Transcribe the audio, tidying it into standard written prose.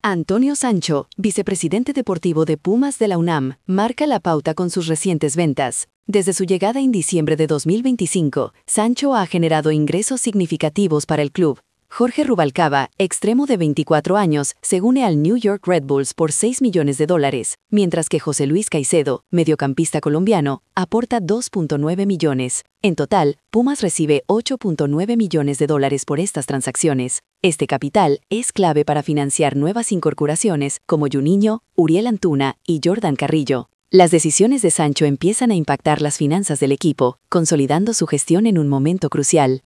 Antonio Sancho, vicepresidente deportivo de Pumas de la UNAM, marca la pauta con sus recientes ventas. Desde su llegada en diciembre de 2025, Sancho ha generado ingresos significativos para el club. Jorge Rubalcaba, extremo de 24 años, se une al New York Red Bulls por $6 millones, mientras que José Luis Caicedo, mediocampista colombiano, aporta 2.9 millones. En total, Pumas recibe $8.9 millones por estas transacciones. Este capital es clave para financiar nuevas incorporaciones como Juninho, Uriel Antuna y Jordan Carrillo. Las decisiones de Sancho empiezan a impactar las finanzas del equipo, consolidando su gestión en un momento crucial.